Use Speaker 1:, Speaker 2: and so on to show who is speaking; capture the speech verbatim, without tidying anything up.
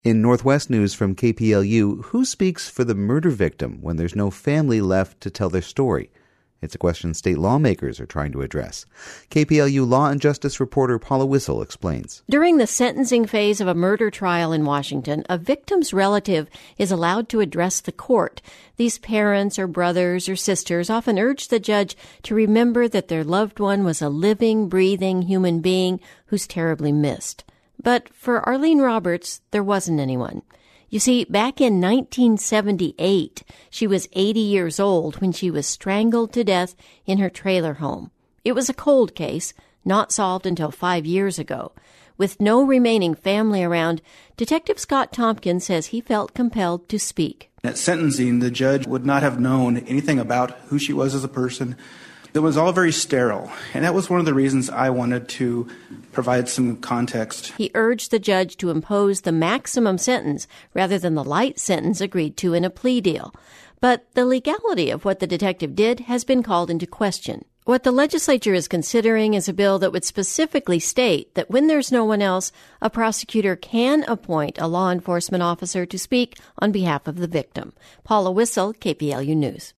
Speaker 1: In Northwest News from K P L U, who speaks for the murder victim when there's no family left to tell their story? It's a question state lawmakers are trying to address. K P L U Law and Justice reporter Paula Wissel explains.
Speaker 2: During the sentencing phase of a murder trial in Washington, a victim's relative is allowed to address the court. These parents or brothers or sisters often urge the judge to remember that their loved one was a living, breathing human being who's terribly missed. But for Arlene Roberts, there wasn't anyone. You see, back in nineteen seventy-eight, she was eighty years old when she was strangled to death in her trailer home. It was a cold case, not solved until five years ago. With no remaining family around, Detective Scott Tompkins says he felt compelled to speak.
Speaker 3: At sentencing, the judge would not have known anything about who she was as a person. It was all very sterile, and that was one of the reasons I wanted to provide some context.
Speaker 2: He urged the judge to impose the maximum sentence rather than the light sentence agreed to in a plea deal. But the legality of what the detective did has been called into question. What the legislature is considering is a bill that would specifically state that when there's no one else, a prosecutor can appoint a law enforcement officer to speak on behalf of the victim. Paula Wissel, K P L U News.